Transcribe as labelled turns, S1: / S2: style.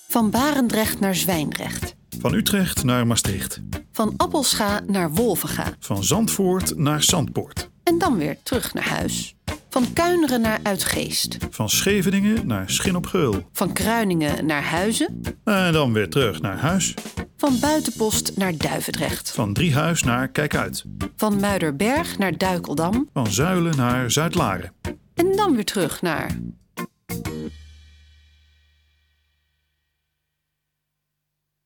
S1: Van Barendrecht naar Zwijndrecht.
S2: Van Utrecht naar Maastricht.
S1: Van Appelscha naar Wolvenga.
S2: Van Zandvoort naar Zandpoort.
S1: En dan weer terug naar huis. Van Kuineren naar Uitgeest.
S2: Van Scheveningen naar Schin op Geul.
S1: Van Kruiningen naar Huizen.
S2: En dan weer terug naar huis.
S1: Van Buitenpost naar Duivendrecht.
S2: Van Driehuis naar Kijkuit.
S1: Van Muiderberg naar Duikeldam.
S2: Van Zuilen naar Zuidlaren.
S1: En dan weer terug naar